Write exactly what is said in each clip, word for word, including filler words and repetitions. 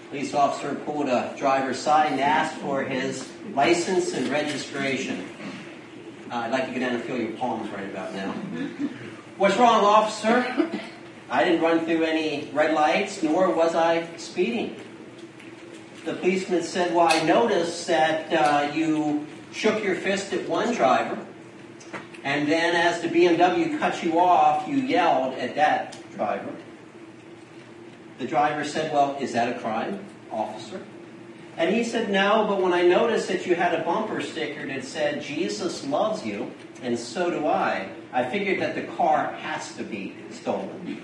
Police officer pulled a driver's side and asked for his license and registration. Uh, I'd like to get down and feel your palms right about now. What's wrong, officer? I didn't run through any red lights, nor was I speeding. The policeman said, well, I noticed that uh, you shook your fist at one driver, and then as the B M W cut you off, you yelled at that driver. The driver said, well, is that a crime, officer? And he said, no, but when I noticed that you had a bumper sticker that said, Jesus loves you, and so do I, I figured that the car has to be stolen.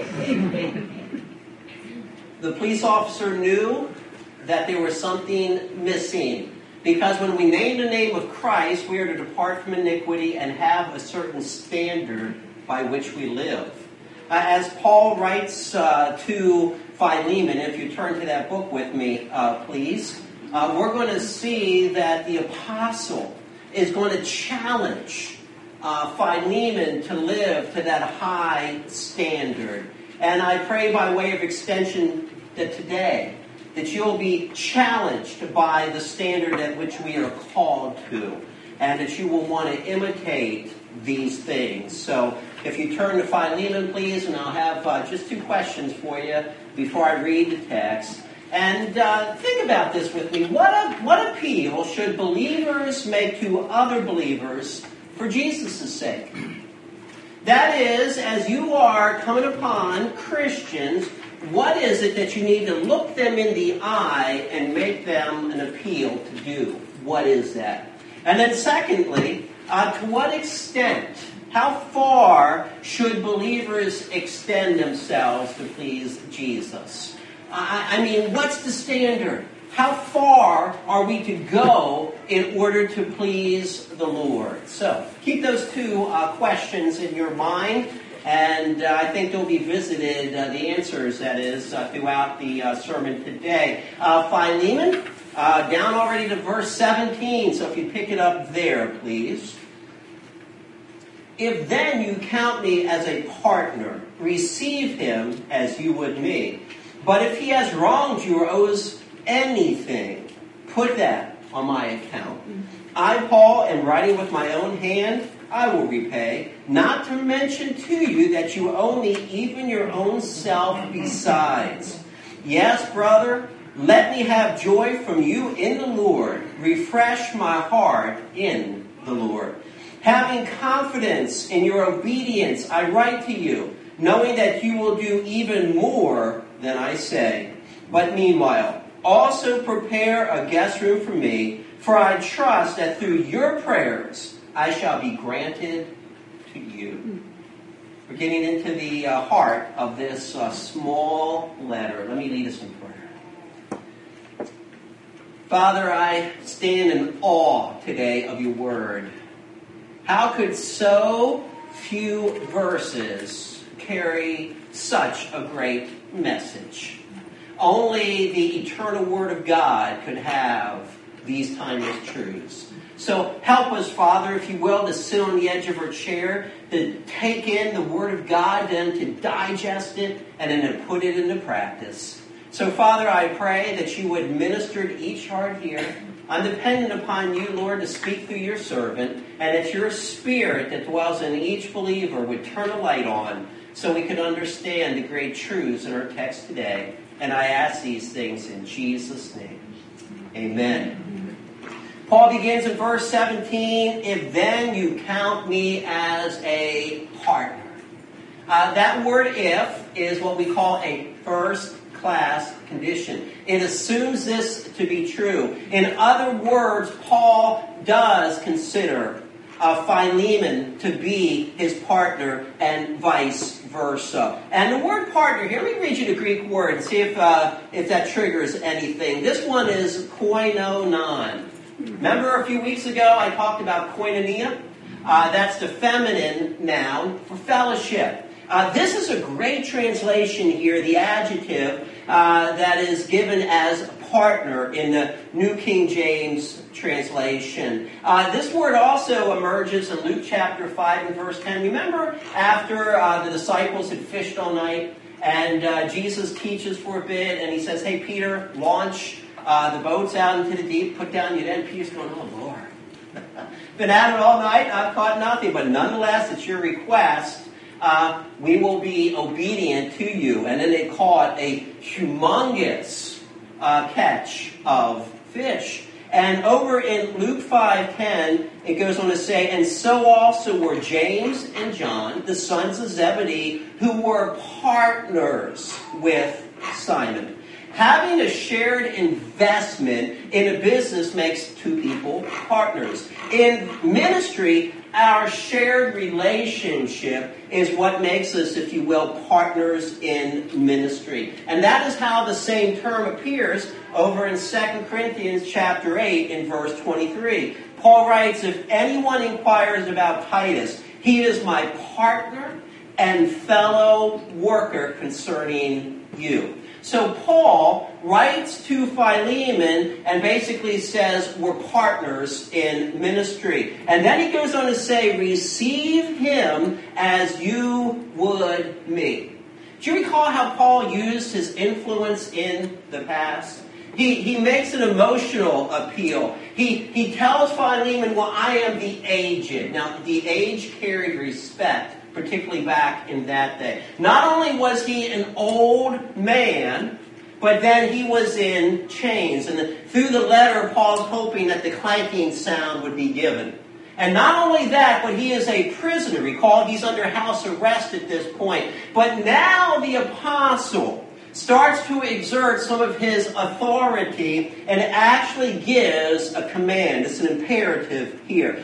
The police officer knew that there was something missing, because when we name the name of Christ, we are to depart from iniquity and have a certain standard by which we live. Uh, as Paul writes uh, to Philemon, if you turn to that book with me, uh, please, uh, we're going to see that the apostle is going to challenge uh, Philemon to live to that high standard. And I pray by way of extension that today, that you'll be challenged by the standard at which we are called to, and that you will want to imitate these things. So if you turn to Philemon, please, and I'll have uh, just two questions for you before I read the text. And uh, think about this with me. What a, what appeal should believers make to other believers for Jesus' sake? That is, as you are coming upon Christians, what is it that you need to look them in the eye and make them an appeal to do? What is that? And then secondly, uh, to what extent, how far should believers extend themselves to please Jesus? I, I mean, what's the standard? How far are we to go in order to please the Lord? So, keep those two uh, questions in your mind. And uh, I think they'll be visited, uh, the answers, that is, uh, throughout the uh, sermon today. Uh, Philemon, uh, down already to verse seventeen, so if you pick it up there, please. If then you count me as a partner, receive him as you would me. But if he has wronged you or owes anything, put that on my account. I, Paul, am writing with my own hand. I will repay, not to mention to you that you owe me even your own self besides. Yes, brother, let me have joy from you in the Lord. Refresh my heart in the Lord. Having confidence in your obedience, I write to you, knowing that you will do even more than I say. But meanwhile, also prepare a guest room for me, for I trust that through your prayers, I shall be granted to you. We're getting into the uh, heart of this uh, small letter. Let me lead us in prayer. Father, I stand in awe today of your word. How could so few verses carry such a great message? Only the eternal word of God could have these timeless truths. So help us, Father, if you will, to sit on the edge of our chair, to take in the Word of God, then to digest it, and then to put it into practice. So, Father, I pray that you would minister to each heart here. I'm dependent upon you, Lord, to speak through your servant, and that your Spirit that dwells in each believer would turn a light on so we could understand the great truths in our text today. And I ask these things in Jesus' name. Amen. Paul begins in verse seventeen, if then you count me as a partner. Uh, that word if is what we call a first-class condition. It assumes this to be true. In other words, Paul does consider uh, Philemon to be his partner and vice versa. And the word partner here, let me read you the Greek word and see if, uh, if that triggers anything. This one is koinonon. Remember a few weeks ago I talked about koinonia? Uh, that's the feminine noun for fellowship. Uh, this is a great translation here, the adjective uh, that is given as partner in the New King James translation. Uh, this word also emerges in Luke chapter five and verse ten. Remember after uh, the disciples had fished all night And uh, Jesus teaches for a bit, and he says, hey, Peter, launch uh, the boats out into the deep, put down your net. And Peter's going, oh, Lord. Been at it all night, I've caught nothing. But nonetheless, at your request, uh, we will be obedient to you. And then they caught a humongous uh, catch of fish. And over in Luke five ten, it goes on to say, and so also were James and John, the sons of Zebedee, who were partners with Simon. Having a shared investment in a business makes two people partners. In ministry, our shared relationship is what makes us, if you will, partners in ministry. And that is how the same term appears over in Second Corinthians chapter eight in verse twenty-three. Paul writes, if anyone inquires about Titus, he is my partner and fellow worker concerning you. So Paul writes to Philemon and basically says we're partners in ministry. And then he goes on to say, receive him as you would me. Do you recall how Paul used his influence in the past? He, he makes an emotional appeal. He, he tells Philemon, well, I am the aged. Now, the aged carried respect, particularly back in that day. Not only was he an old man, but then he was in chains. And the, through the letter, Paul's hoping that the clanking sound would be given. And not only that, but he is a prisoner. Recall, he's under house arrest at this point. But now the apostle starts to exert some of his authority and actually gives a command. It's an imperative here.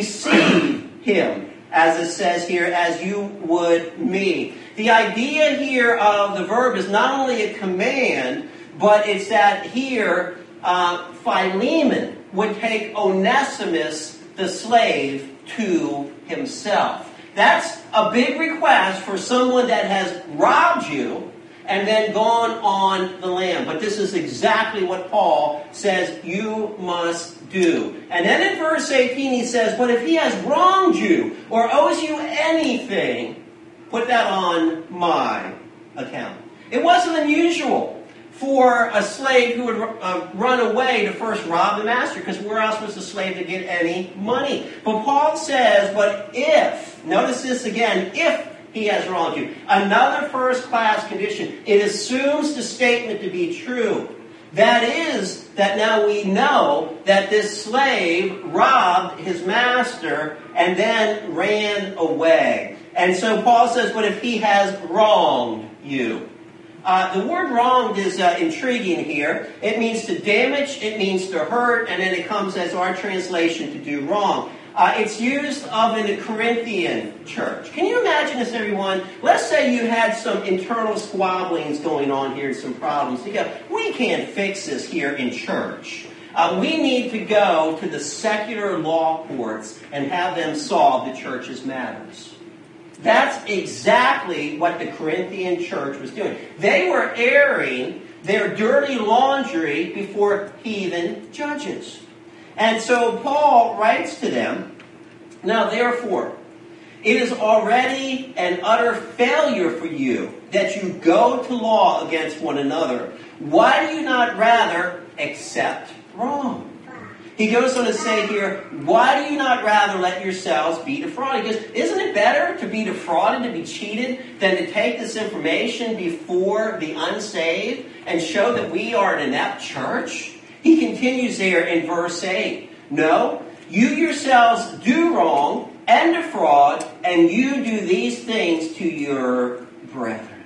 Receive him, as it says here, as you would me. The idea here of the verb is not only a command, but it's that here uh, Philemon would take Onesimus, the slave, to himself. That's a big request for someone that has robbed you and then gone on the lam. But this is exactly what Paul says you must do. And then in verse eighteen he says, but if he has wronged you or owes you anything, put that on my account. It wasn't unusual for a slave who would uh, run away to first rob the master, because where else was the slave to get any money? But Paul says, but if, notice this again, if he has wronged you. Another first-class condition. It assumes the statement to be true. That is, that now we know that this slave robbed his master and then ran away. And so Paul says, but if he has wronged you. Uh, the word wronged is uh, intriguing here. It means to damage, it means to hurt, and then it comes as our translation to do wrong. Uh, it's used of in the Corinthian church. Can you imagine this, everyone? Let's say you had some internal squabblings going on here, some problems. You go, we can't fix this here in church. Uh, we need to go to the secular law courts and have them solve the church's matters. That's exactly what the Corinthian church was doing. They were airing their dirty laundry before heathen judges. And so Paul writes to them, now therefore, it is already an utter failure for you that you go to law against one another. Why do you not rather accept wrong? He goes on to say here, why do you not rather let yourselves be defrauded? He goes, isn't it better to be defrauded, to be cheated, than to take this information before the unsaved and show that we are an inept church? He continues there in verse eight. No, you yourselves do wrong and defraud, and you do these things to your brethren.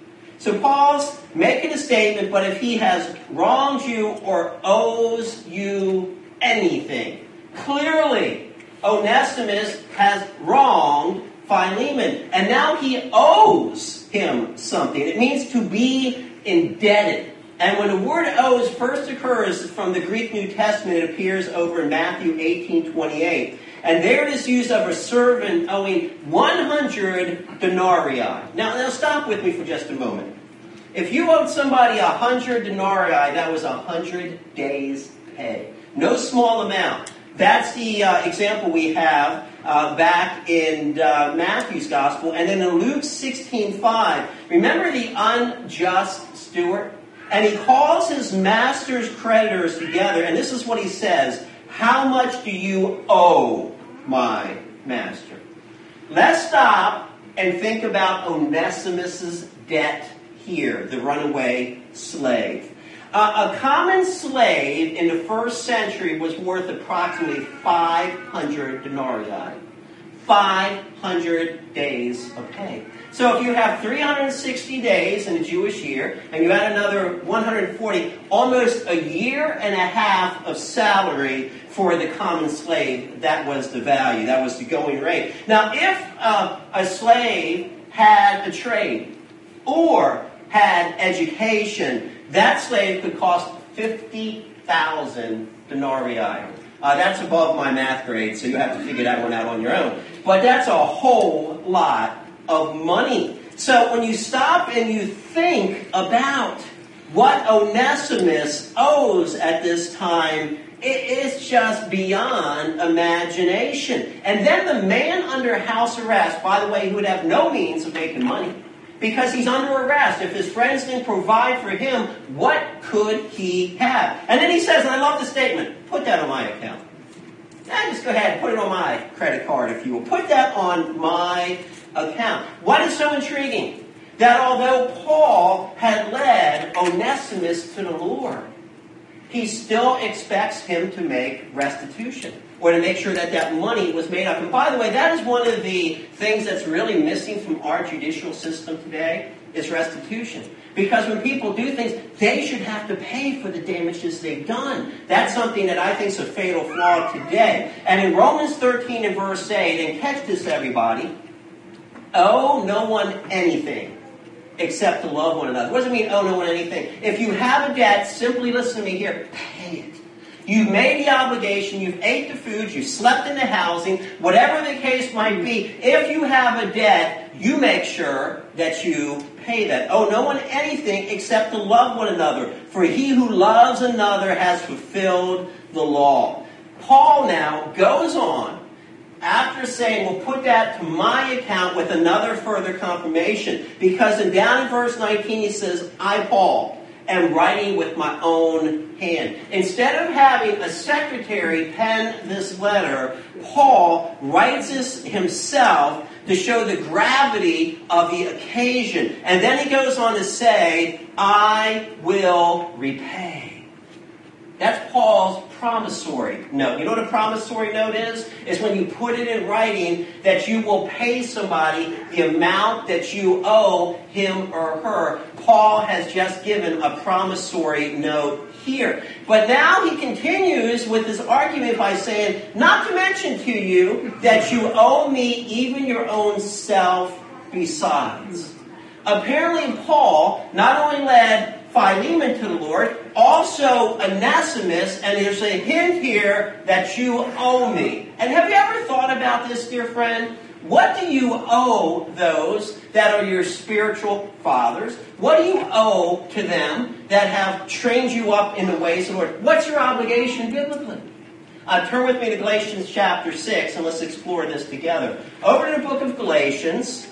So Paul's making a statement, but if he has wronged you or owes you anything, clearly Onesimus has wronged Philemon, and now he owes him something. It means to be indebted. And when the word owes first occurs from the Greek New Testament, it appears over in Matthew eighteen twenty-eight. And there it is used of a servant owing one hundred denarii. Now, now stop with me for just a moment. If you owed somebody one hundred denarii, that was one hundred days' pay. No small amount. That's the uh, example we have uh, back in uh, Matthew's Gospel. And then in Luke sixteen five, remember the unjust steward? And he calls his master's creditors together, and this is what he says: how much do you owe my master? Let's stop and think about Onesimus's debt here, the runaway slave. Uh, a common slave in the first century was worth approximately five hundred denarii. five hundred days of pay. So if you have three hundred sixty days in a Jewish year, and you add another one hundred forty, almost a year and a half of salary for the common slave, that was the value. That was the going rate. Now, if uh, a slave had a trade or had education, that slave could cost fifty thousand denarii. Uh, that's above my math grade, so you have to figure that one out on your own. But that's a whole lot of money. So when you stop and you think about what Onesimus owes at this time, it is just beyond imagination. And then the man under house arrest, by the way, who would have no means of making money, because he's under arrest. If his friends didn't provide for him, what could he have? And then he says, and I love the statement, put that on my account. Now just go ahead and put it on my credit card, if you will. Put that on my account. What is so intriguing? That although Paul had led Onesimus to the Lord, he still expects him to make restitution, or to make sure that that money was made up. And by the way, that is one of the things that's really missing from our judicial system today, is restitution. Because when people do things, they should have to pay for the damages they've done. That's something that I think is a fatal flaw today. And in Romans thirteen and verse eight, and catch this everybody, owe no one anything except to love one another. What does it mean, owe no one anything? If you have a debt, simply listen to me here, pay it. You've made the obligation, you've ate the food, you've slept in the housing, whatever the case might be. If you have a debt, you make sure that you pay that. Owe no one anything except to love one another. For he who loves another has fulfilled the law. Paul now goes on, after saying, we'll put that to my account, with another further confirmation. Because in, down in verse nineteen he says, I, Paul, am writing with my own hand. Instead of having a secretary pen this letter, Paul writes this himself to show the gravity of the occasion. And then he goes on to say, I will repay. That's Paul's promissory note. You know what a promissory note is? It's when you put it in writing that you will pay somebody the amount that you owe him or her. Paul has just given a promissory note here. But now he continues with his argument by saying, not to mention to you that you owe me even your own self besides. Apparently Paul not only led Philemon to the Lord, also Onesimus, and there's a hint here that you owe me. And have you ever thought about this, dear friend? What do you owe those that are your spiritual fathers? What do you owe to them that have trained you up in the ways of the Lord? What's your obligation biblically? Uh, turn with me to Galatians chapter six, and let's explore this together. Over to the book of Galatians,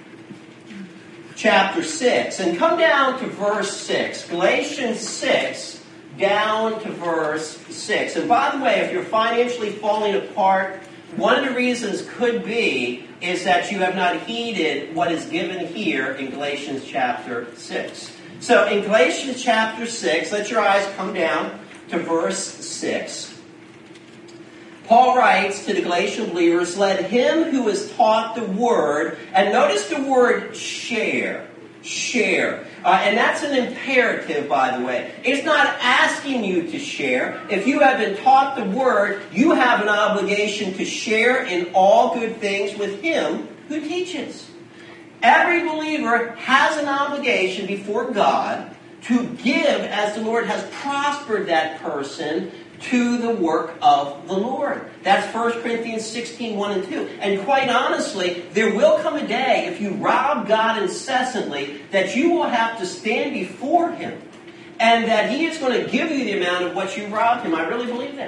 chapter six, and come down to verse six. Galatians six, down to verse six. And by the way, if you're financially falling apart, one of the reasons could be is that you have not heeded what is given here in Galatians chapter six. So in Galatians chapter six, let your eyes come down to verse six. Paul writes to the Galatian believers, let him who is taught the word, and notice the word share, share. Uh, and that's an imperative, by the way. It's not asking you to share. If you have been taught the word, you have an obligation to share in all good things with him who teaches. Every believer has an obligation before God to give as the Lord has prospered that person to the work of the Lord. That's First Corinthians sixteen, one and two. And quite honestly, there will come a day, if you rob God incessantly, that you will have to stand before him, and that he is going to give you the amount of what you robbed him. I really believe that.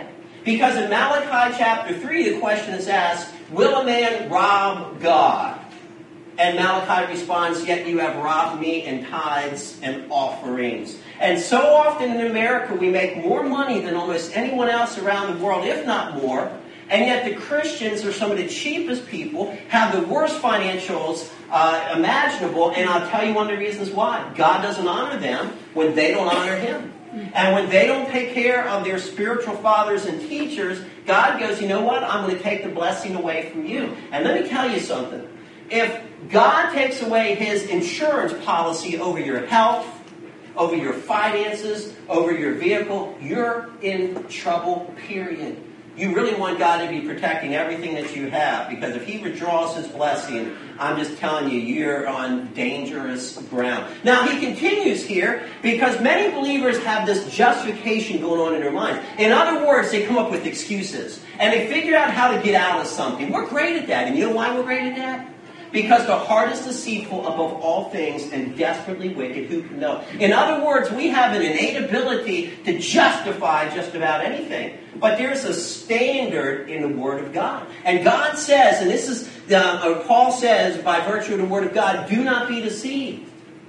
Because in Malachi chapter three, the question is asked, will a man rob God? And Malachi responds, yet you have robbed me in tithes and offerings. And so often in America, we make more money than almost anyone else around the world, if not more. And yet the Christians are some of the cheapest people, have the worst financials uh, imaginable. And I'll tell you one of the reasons why. God doesn't honor them when they don't honor Him. And when they don't take care of their spiritual fathers and teachers, God goes, you know what? I'm going to take the blessing away from you. And let me tell you something. If God takes away His insurance policy over your health, over your finances, over your vehicle, you're in trouble, period. You really want God to be protecting everything that you have, because if He withdraws His blessing, I'm just telling you, you're on dangerous ground. Now, He continues here, because many believers have this justification going on in their minds. In other words, they come up with excuses, and they figure out how to get out of something. We're great at that, and you know why we're great at that? Because the heart is deceitful above all things and desperately wicked. Who can know? In other words, we have an innate ability to justify just about anything. But there's a standard in the Word of God. And God says, and this is, uh, Paul says, by virtue of the Word of God, do not be deceived.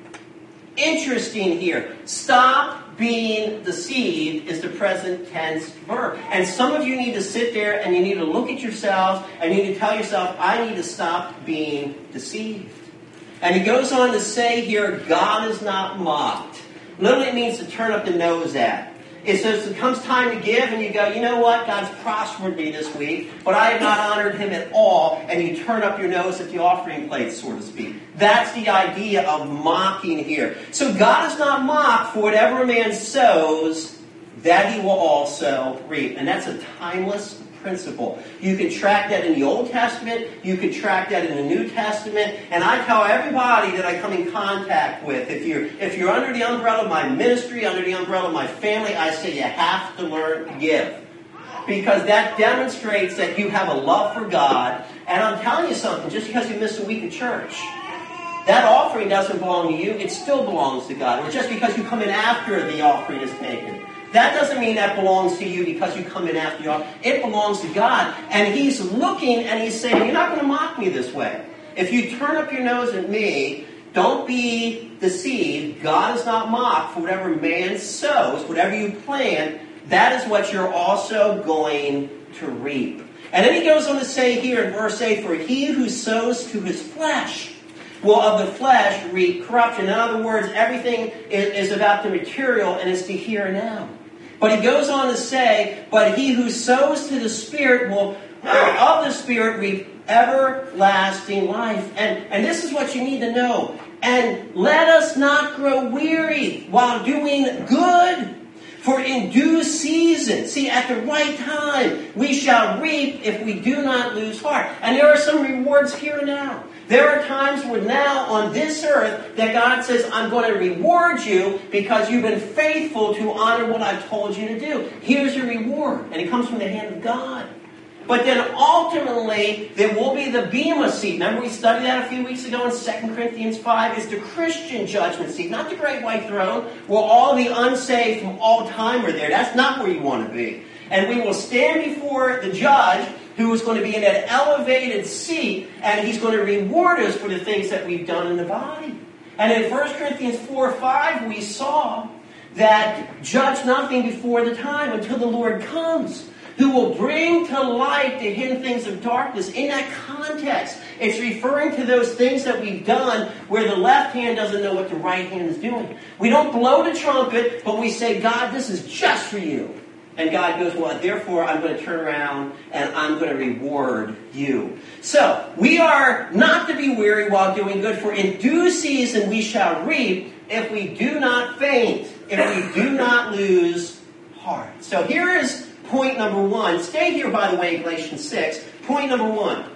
Interesting here. Stop being deceived is the present tense verb. And some of you need to sit there and you need to look at yourselves and you need to tell yourself, I need to stop being deceived. And he goes on to say here, God is not mocked. Literally it means to turn up the nose at. It says it comes time to give and you go, you know what, God's prospered me this week, but I have not honored Him at all, and you turn up your nose at the offering plate, so to speak. That's the idea of mocking here. So God is not mocked, for whatever a man sows, that he will also reap. And that's a timeless principle. You can track that in the Old Testament. You can track that in the New Testament. And I tell everybody that I come in contact with, if you're if you're under the umbrella of my ministry, under the umbrella of my family, I say you have to learn to give. Because that demonstrates that you have a love for God. And I'm telling you something, just because you miss a week of church, that offering doesn't belong to you. It still belongs to God. Or just because you come in after the offering is taken, that doesn't mean that belongs to you because you come in after the offering. It belongs to God. And He's looking and He's saying, you're not going to mock me this way. If you turn up your nose at me, don't be deceived. God is not mocked. For whatever man sows, whatever you plant, that is what you're also going to reap. And then he goes on to say here in verse eight, for he who sows to his flesh will of the flesh reap corruption. In other words, everything is about the material and it's the here and now. But he goes on to say, but he who sows to the Spirit will of the Spirit reap everlasting life. And, and this is what you need to know. And let us not grow weary while doing good. For in due season, see, at the right time, we shall reap if we do not lose heart. And there are some rewards here and now. There are times where now on this earth that God says, I'm going to reward you because you've been faithful to honor what I've told you to do. Here's your reward. And it comes from the hand of God. But then ultimately, there will be the Bema seat. Remember we studied that a few weeks ago in Second Corinthians five. It's the Christian judgment seat, not the great white throne, where all the unsaved from all time are there. That's not where you want to be. And we will stand before the judge, who is going to be in that elevated seat, and he's going to reward us for the things that we've done in the body. And in First Corinthians four five, we saw that judge nothing before the time until the Lord comes, who will bring to light the hidden things of darkness. In that context, it's referring to those things that we've done where the left hand doesn't know what the right hand is doing. We don't blow the trumpet, but we say, God, this is just for you. And God goes, well, therefore, I'm going to turn around and I'm going to reward you. So, we are not to be weary while doing good, for in due season we shall reap if we do not faint, if we do not lose heart. So here is point number one. Stay here, by the way, in Galatians six. Point number one.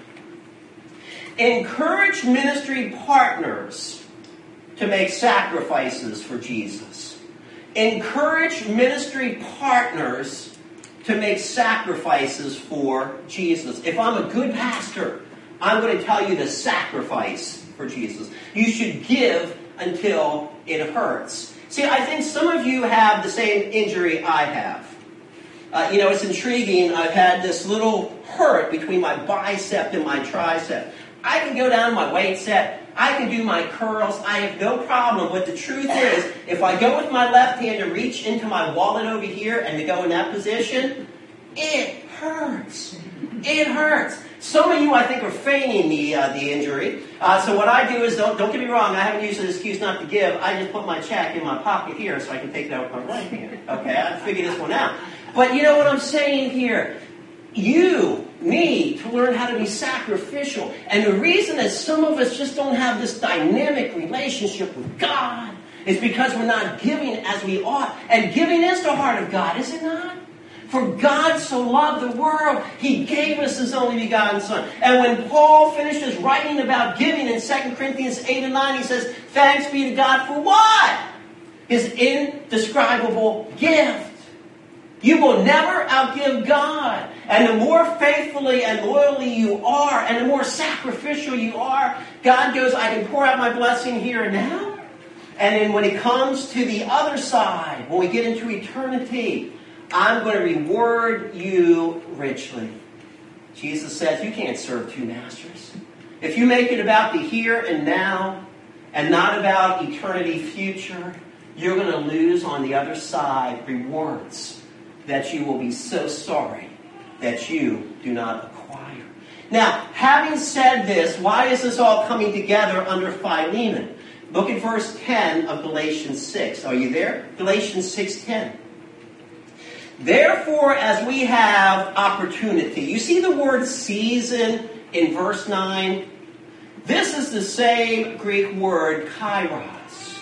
Encourage ministry partners to make sacrifices for Jesus. Encourage ministry partners to make sacrifices for Jesus. If I'm a good pastor, I'm going to tell you to sacrifice for Jesus. You should give until it hurts. See, I think some of you have the same injury I have. Uh, you know, it's intriguing. I've had this little hurt between my bicep and my tricep. I can go down my weight set. I can do my curls. I have no problem. But the truth is, if I go with my left hand to reach into my wallet over here and to go in that position, it hurts. It hurts. Some of you, I think, are feigning the uh, the injury. Uh, so what I do is, don't, don't get me wrong, I haven't used an excuse not to give. I just put my check in my pocket here so I can take it out with my right hand. Okay, I figured this one out. But you know what I'm saying here? You need to learn how to be sacrificial. And the reason that some of us just don't have this dynamic relationship with God is because we're not giving as we ought. And giving is the heart of God, is it not? For God so loved the world, He gave us His only begotten Son. And when Paul finished his writing about giving in Second Corinthians eight and nine, he says, thanks be to God for what? His indescribable gift. You will never outgive God. And the more faithfully and loyally you are, and the more sacrificial you are, God goes, I can pour out my blessing here and now. And then when it comes to the other side, when we get into eternity, I'm going to reward you richly. Jesus says you can't serve two masters. If you make it about the here and now, and not about eternity future, you're going to lose on the other side rewards that you will be so sorry that you do not acquire. Now, having said this, why is this all coming together under Philemon? Look at verse ten of Galatians six. Are you there? Galatians six ten. Therefore, as we have opportunity. You see the word season in verse nine? This is the same Greek word, kairos.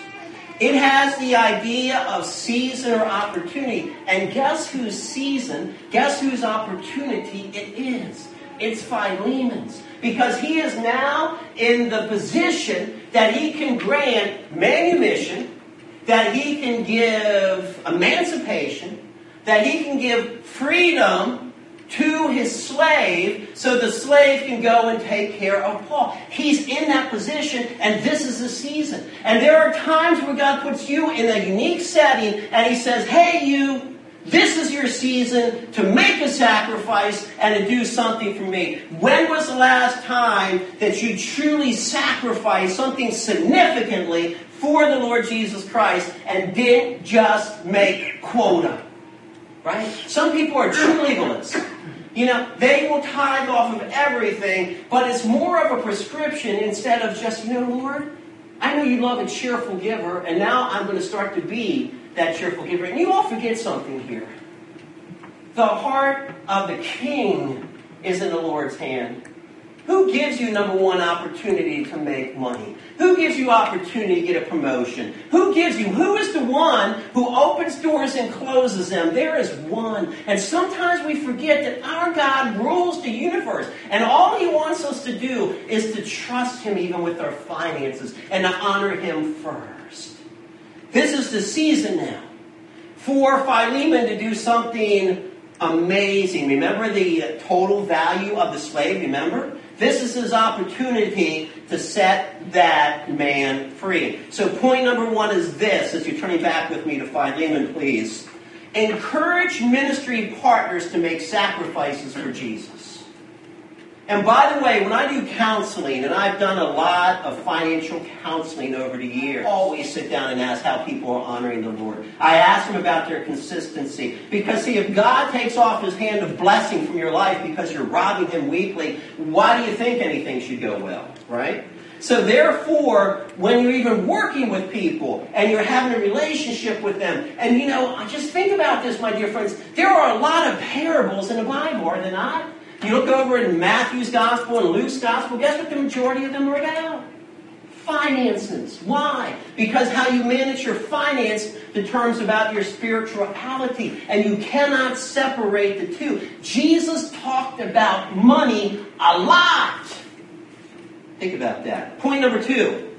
It has the idea of season or opportunity. And guess whose season, guess whose opportunity it is? It's Philemon's. Because he is now in the position that he can grant manumission, that he can give emancipation, that he can give freedom to his slave so the slave can go and take care of Paul. He's in that position, and this is the season. And there are times where God puts you in a unique setting, and He says, hey, you, this is your season to make a sacrifice and to do something for me. When was the last time that you truly sacrificed something significantly for the Lord Jesus Christ and didn't just make quota? Right? Some people are true legalists. You know, they will tithe off of everything, but it's more of a prescription instead of just, you know, Lord, I know you love a cheerful giver, and now I'm going to start to be that cheerful giver. And you all forget something here. The heart of the king is in the Lord's hand. Who gives you, number one, opportunity to make money? Who gives you opportunity to get a promotion? Who gives you? Who is the one who opens doors and closes them? There is one. And sometimes we forget that our God rules the universe. And all He wants us to do is to trust Him even with our finances and to honor Him first. This is the season now for Philemon to do something amazing. Remember the total value of the slave? Remember? This is his opportunity to set that man free. So point number one is this, as you're turning back with me to Philemon, please. Encourage ministry partners to make sacrifices for Jesus. And by the way, when I do counseling, and I've done a lot of financial counseling over the years, I always sit down and ask how people are honoring the Lord. I ask them about their consistency. Because see, if God takes off His hand of blessing from your life because you're robbing Him weekly, why do you think anything should go well, right? So therefore, when you're even working with people and you're having a relationship with them, and you know, just think about this, my dear friends, there are a lot of parables in the Bible, are there not? You look over in Matthew's Gospel and Luke's Gospel, guess what the majority of them are about? Finances. Why? Because how you manage your finance determines about your spirituality. And you cannot separate the two. Jesus talked about money a lot. Think about that. Point number two.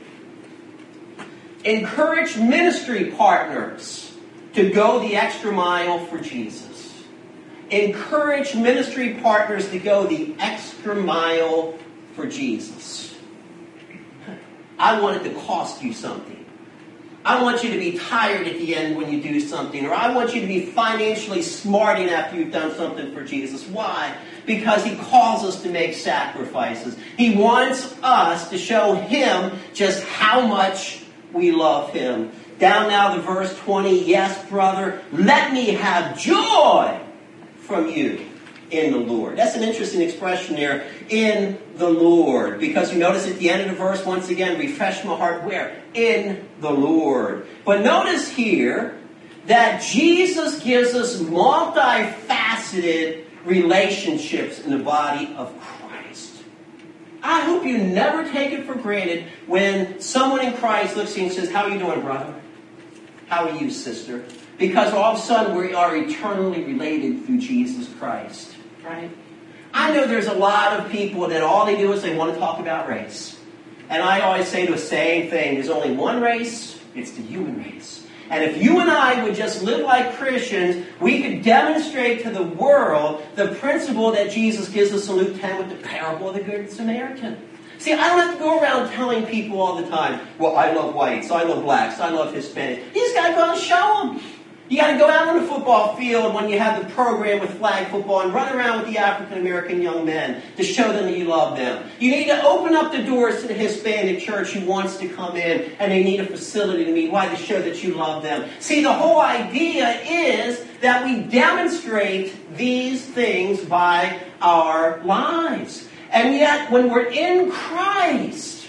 Encourage ministry partners to go the extra mile for Jesus. Encourage ministry partners to go the extra mile for Jesus. I want it to cost you something. I want you to be tired at the end when you do something. Or I want you to be financially smarting after you've done something for Jesus. Why? Because he calls us to make sacrifices. He wants us to show him just how much we love him. Down now to verse twenty. Yes, brother, let me have joy from you in the Lord. That's an interesting expression there, in the Lord. Because you notice at the end of the verse, once again, refresh my heart where? In the Lord. But notice here that Jesus gives us multifaceted relationships in the body of Christ. I hope you never take it for granted when someone in Christ looks at you and says, how are you doing, brother? How are you, sister? Because all of a sudden we are eternally related through Jesus Christ. Right? I know there's a lot of people that all they do is they want to talk about race. And I always say the same thing. There's only one race. It's the human race. And if you and I would just live like Christians, we could demonstrate to the world the principle that Jesus gives us in Luke ten with the parable of the Good Samaritan. See, I don't have to go around telling people all the time, well, I love whites, I love blacks, I love Hispanics. You just got to go out and show them. You got to go out on the football field when you have the program with flag football and run around with the African-American young men to show them that you love them. You need to open up the doors to the Hispanic church who wants to come in and they need a facility to meet. Why? To show that you love them. See, the whole idea is that we demonstrate these things by our lives. And yet, when we're in Christ,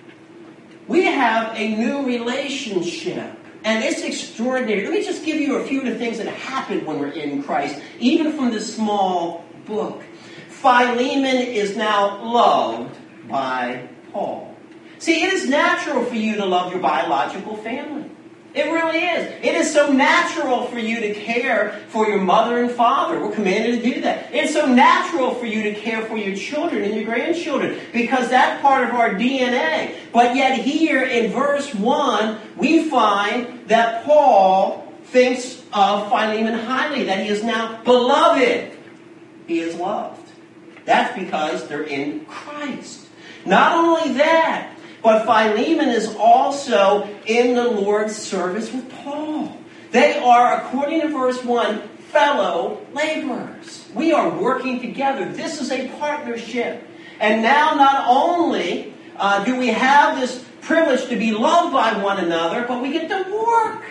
we have a new relationship. And it's extraordinary. Let me just give you a few of the things that happened when we're in Christ, even from this small book. Philemon is now loved by Paul. See, it is natural for you to love your biological family. It really is. It is so natural for you to care for your mother and father. We're commanded to do that. It's so natural for you to care for your children and your grandchildren because that's part of our D N A. But yet here in verse one, we find that Paul thinks of Philemon highly, that he is now beloved. He is loved. That's because they're in Christ. Not only that, but Philemon is also in the Lord's service with Paul. They are, according to verse one, fellow laborers. We are working together. This is a partnership. And now not only uh, do we have this privilege to be loved by one another, but we get to work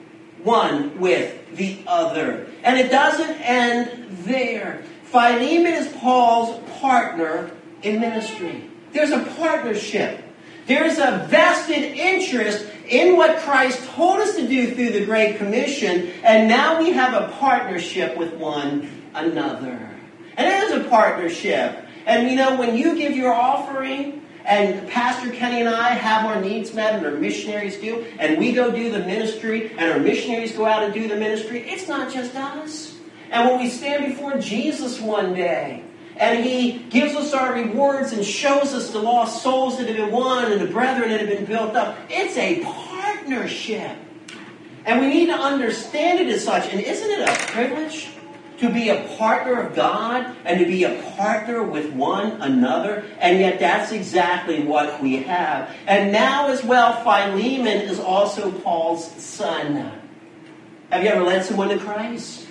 one with the other. And it doesn't end there. Philemon is Paul's partner in ministry. There's a partnership. There's a vested interest in what Christ told us to do through the Great Commission, and now we have a partnership with one another. And it is a partnership. And you know, when you give your offering, and Pastor Kenny and I have our needs met, and our missionaries do, and we go do the ministry, and our missionaries go out and do the ministry, it's not just us. And when we stand before Jesus one day, and he gives us our rewards and shows us the lost souls that have been won and the brethren that have been built up. It's a partnership. And we need to understand it as such. And isn't it a privilege to be a partner of God and to be a partner with one another? And yet that's exactly what we have. And now as well, Philemon is also Paul's son. Have you ever led someone to Christ?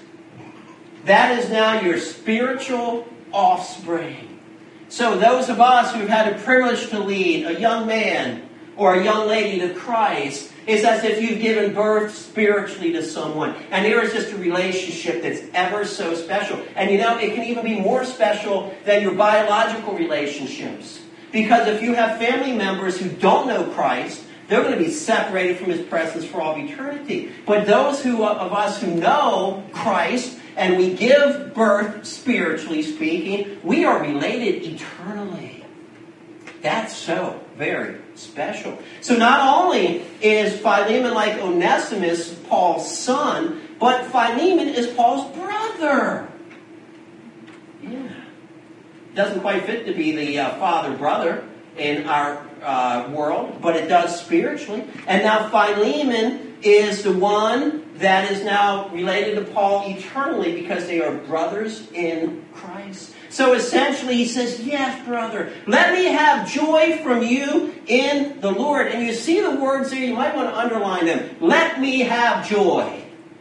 That is now your spiritual offspring. So those of us who've had a privilege to lead a young man or a young lady to Christ, it's as if you've given birth spiritually to someone. And there is just a relationship that's ever so special. And you know, it can even be more special than your biological relationships. Because if you have family members who don't know Christ, they're going to be separated from his presence for all eternity. But those who of us who know Christ, and we give birth, spiritually speaking, we are related eternally. That's so very special. So not only is Philemon like Onesimus, Paul's son, but Philemon is Paul's brother. Yeah. Doesn't quite fit to be the uh, father-brother in our uh, world, but it does spiritually. And now Philemon is the one that is now related to Paul eternally because they are brothers in Christ. So essentially he says, yes, brother, let me have joy from you in the Lord. And you see the words there, you might want to underline them. Let me have joy.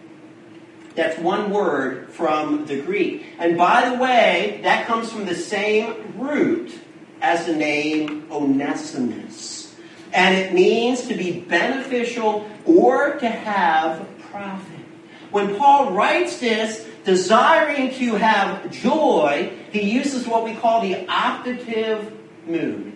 That's one word from the Greek. And by the way, that comes from the same root as the name Onesimus. And it means to be beneficial or to have profit. When Paul writes this, desiring to have joy, he uses what we call the optative mood.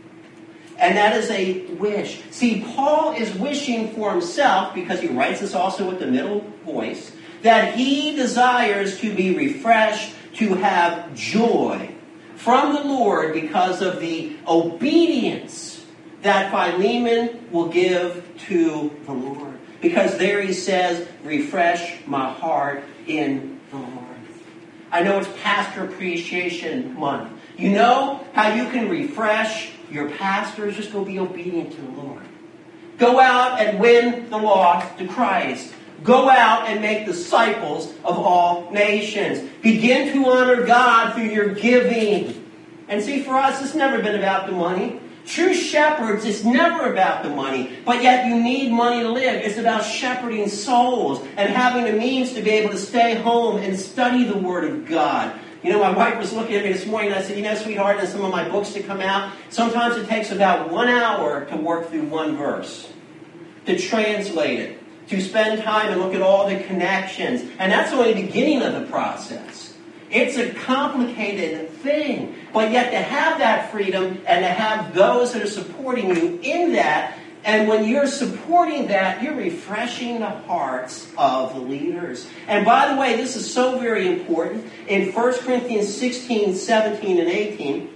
And that is a wish. See, Paul is wishing for himself, because he writes this also with the middle voice, that he desires to be refreshed, to have joy from the Lord because of the obedience that Philemon will give to the Lord. Because there he says, refresh my heart in the Lord. I know it's Pastor Appreciation Month. You know how you can refresh your pastors? Just go be obedient to the Lord. Go out and win the lost to Christ. Go out and make disciples of all nations. Begin to honor God through your giving. And see, for us, it's never been about the money. True shepherds, it's never about the money. But yet you need money to live. It's about shepherding souls and having the means to be able to stay home and study the Word of God. You know, my wife was looking at me this morning and I said, you know, sweetheart, in some of my books to come out, sometimes it takes about one hour to work through one verse, to translate it, to spend time and look at all the connections. And that's only the beginning of the process. It's a complicated thing. But yet to have that freedom and to have those that are supporting you in that, and when you're supporting that, you're refreshing the hearts of the leaders. And by the way, this is so very important. In First Corinthians sixteen, seventeen, and eighteen,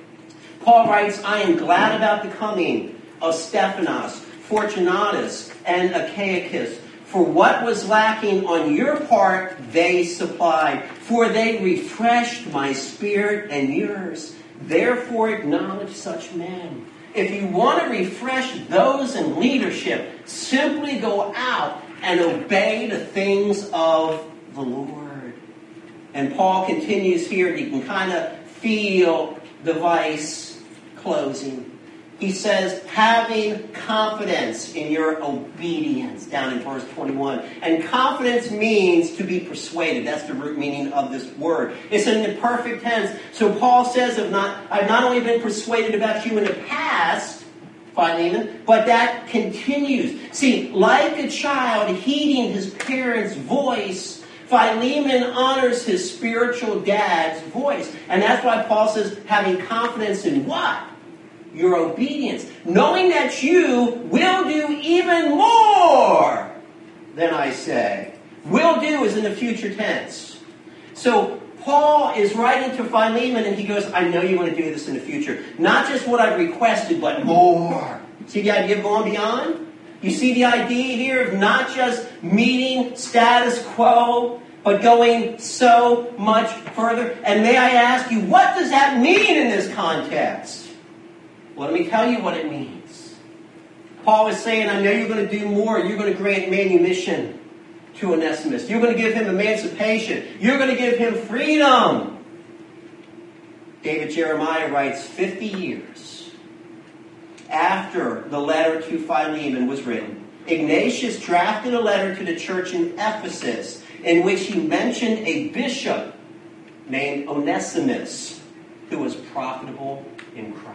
Paul writes, I am glad about the coming of Stephanas, Fortunatus, and Achaicus. For what was lacking on your part, they supplied. For they refreshed my spirit and yours. Therefore acknowledge such men. If you want to refresh those in leadership, simply go out and obey the things of the Lord. And Paul continues here. You can kind of feel the vice closing. He says, having confidence in your obedience, down in verse twenty-one. And confidence means to be persuaded. That's the root meaning of this word. It's in the perfect tense. So Paul says, I've not, I've not only been persuaded about you in the past, Philemon, but that continues. See, like a child heeding his parents' voice, Philemon honors his spiritual dad's voice. And that's why Paul says, having confidence in what? Your obedience, knowing that you will do even more than I say. Will do is in the future tense. So Paul is writing to Philemon and he goes, I know you want to do this in the future. Not just what I've requested, but more. See the idea of going beyond? You see the idea here of not just meeting status quo, but going so much further. And may I ask you, what does that mean in this context? Well, let me tell you what it means. Paul is saying, I know you're going to do more. You're going to grant manumission to Onesimus. You're going to give him emancipation. You're going to give him freedom. David Jeremiah writes, fifty years after the letter to Philemon was written, Ignatius drafted a letter to the church in Ephesus in which he mentioned a bishop named Onesimus who was profitable in Christ.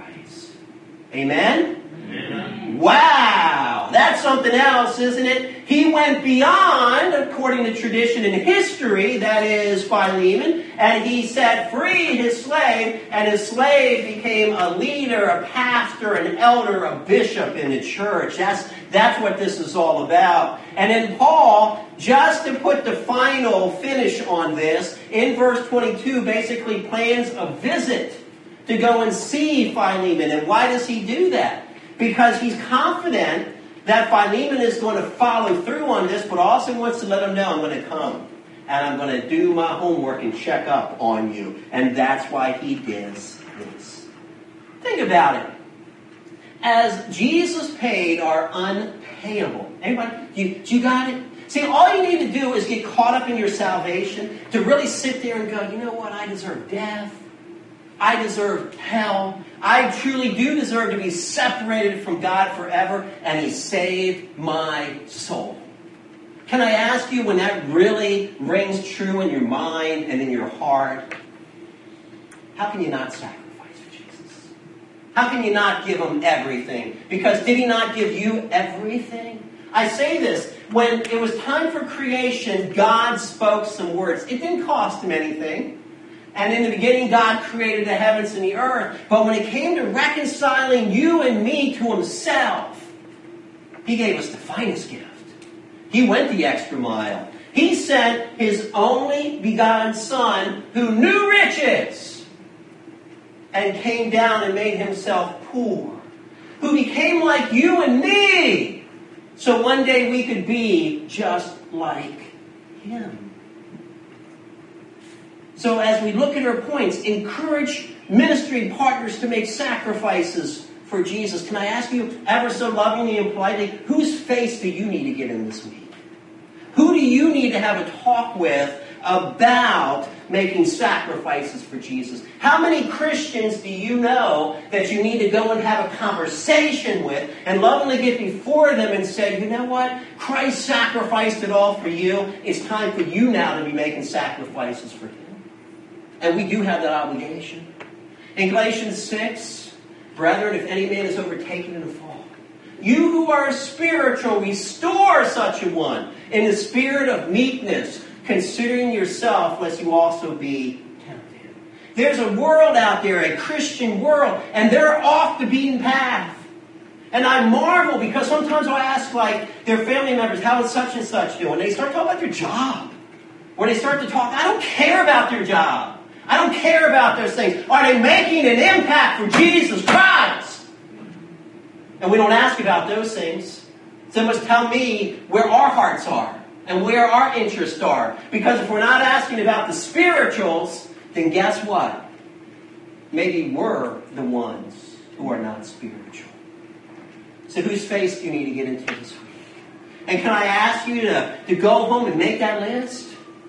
Amen? Amen? Wow! That's something else, isn't it? He went beyond, according to tradition and history, that is Philemon, and he set free his slave, and his slave became a leader, a pastor, an elder, a bishop in the church. That's, that's what this is all about. And then Paul, just to put the final finish on this, in verse twenty-two, basically plans a visit to go and see Philemon. And why does he do that? Because he's confident that Philemon is going to follow through on this, but also wants to let him know, I'm going to come and I'm going to do my homework and check up on you. And that's why he does this. Think about it. As Jesus paid our unpayable. Anybody? You, you got it? See, all you need to do is get caught up in your salvation, to really sit there and go, you know what, I deserve death. I deserve hell. I truly do deserve to be separated from God forever, and He saved my soul. Can I ask you, when that really rings true in your mind and in your heart, how can you not sacrifice for Jesus? How can you not give Him everything? Because did He not give you everything? I say this, when it was time for creation, God spoke some words. It didn't cost Him anything. And in the beginning, God created the heavens and the earth. But when it came to reconciling you and me to Himself, He gave us the finest gift. He went the extra mile. He sent His only begotten Son, who knew riches, and came down and made Himself poor, who became like you and me, so one day we could be just like Him. So as we look at our points, encourage ministry partners to make sacrifices for Jesus. Can I ask you, ever so lovingly and politely, whose face do you need to get in this week? Who do you need to have a talk with about making sacrifices for Jesus? How many Christians do you know that you need to go and have a conversation with and lovingly get before them and say, you know what? Christ sacrificed it all for you. It's time for you now to be making sacrifices for Him. And we do have that obligation. In Galatians six, brethren, if any man is overtaken in a fault, you who are spiritual, restore such a one in the spirit of meekness, considering yourself, lest you also be tempted. There's a world out there, a Christian world, and they're off the beaten path. And I marvel because sometimes I ask, like, their family members, how is such and such doing? They start talking about their job. Or they start to talk, I don't care about their job. I don't care about those things. Are they making an impact for Jesus Christ? And we don't ask about those things. So must tell me where our hearts are and where our interests are. Because if we're not asking about the spirituals, then guess what? Maybe we're the ones who are not spiritual. So whose face do you need to get into this week? And can I ask you to, to go home and make that list?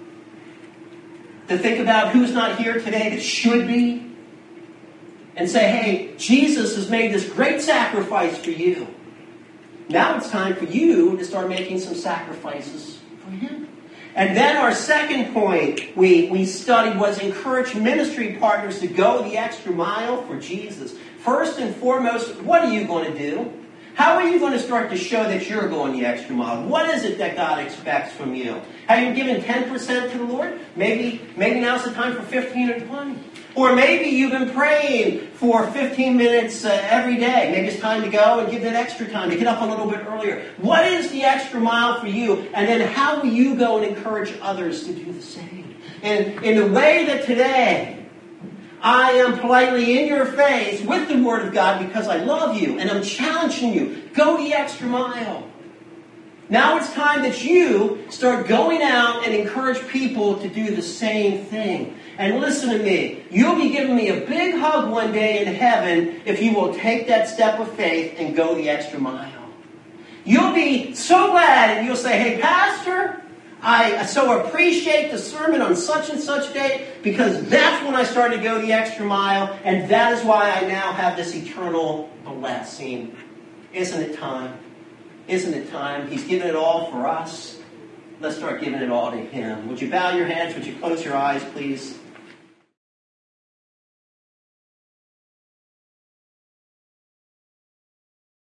To think about who's not here today that should be. And say, hey, Jesus has made this great sacrifice for you. Now it's time for you to start making some sacrifices for Him. And then our second point we, we studied was encourage ministry partners to go the extra mile for Jesus. First and foremost, what are you going to do? How are you going to start to show that you're going the extra mile? What is it that God expects from you? Have you given ten percent to the Lord? Maybe, maybe now's the time for fifteen or twenty. Or maybe you've been praying for fifteen minutes uh, every day. Maybe it's time to go and give that extra time to get up a little bit earlier. What is the extra mile for you? And then how will you go and encourage others to do the same? And in the way that today, I am politely in your face with the Word of God because I love you and I'm challenging you. Go the extra mile. Now it's time that you start going out and encourage people to do the same thing. And listen to me. You'll be giving me a big hug one day in heaven if you will take that step of faith and go the extra mile. You'll be so glad and you'll say, hey, Pastor, I so appreciate the sermon on such and such day because that's when I started to go the extra mile, and that is why I now have this eternal blessing. Isn't it time? Isn't it time? He's given it all for us. Let's start giving it all to Him. Would you bow your heads? Would you close your eyes, please?